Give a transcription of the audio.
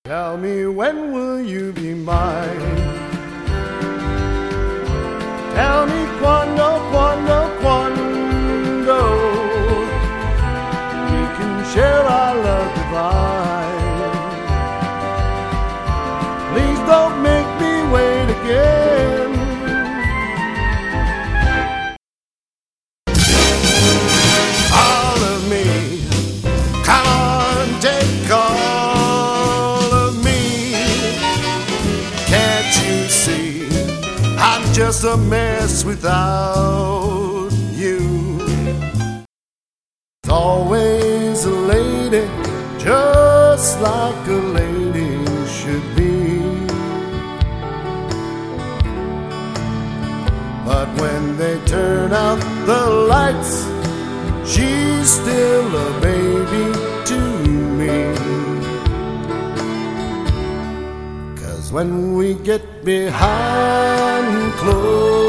Tell me, when will you be mine? Tell me quando, quando, quando we can share our love divine. Please don't make me wait again. All of me, come on, take all of me. Can't you see I'm just a mess without you? There's always a lady, just like a lady should be. But when they turn out the lights, she's still a baby to me. 'Cause when we get behind closed